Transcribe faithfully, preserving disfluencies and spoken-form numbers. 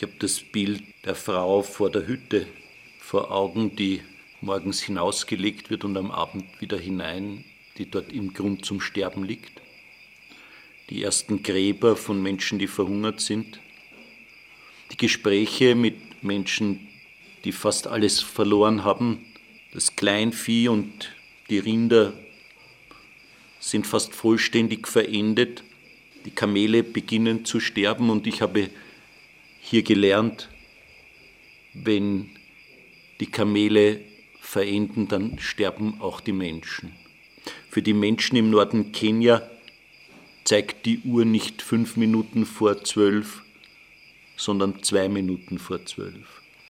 Ich habe das Bild der Frau vor der Hütte vor Augen, die morgens hinausgelegt wird und am Abend wieder hinein, die dort im Grund zum Sterben liegt. Die ersten Gräber von Menschen, die verhungert sind. Die Gespräche mit Menschen, die fast alles verloren haben. Das Kleinvieh und die Rinder sind fast vollständig verendet. Die Kamele beginnen zu sterben und ich habe hier gelernt, wenn die Kamele verenden, dann sterben auch die Menschen. Für die Menschen im Norden Kenia zeigt die Uhr nicht fünf Minuten vor zwölf, sondern zwei Minuten vor zwölf.